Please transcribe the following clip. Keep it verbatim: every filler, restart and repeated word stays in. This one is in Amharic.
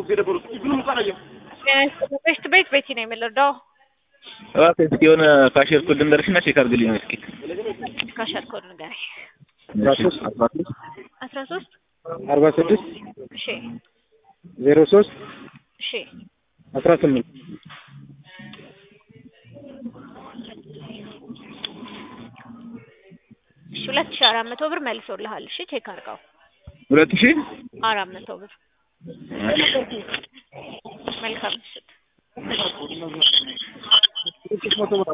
ቤት ቤት ቤት ነው የምልርዳው እባክህ እስኪ የሆነ ካሸር ኮድ እንደርሽና ቼክ አድርግልኝ እስኪ ካሸር ኮድ ንገረኝ አስራ ሶስት አርባ ስድስት እሺ ዜሮ ሶስት እሺ አስራ ስምንት እሺ ሁለት ሺህ አራት መቶ ብር መልሶልሃል እሺ ቼክ አድርገው ሁለት ሺህ አራት መቶ ብር መልካም ምሽት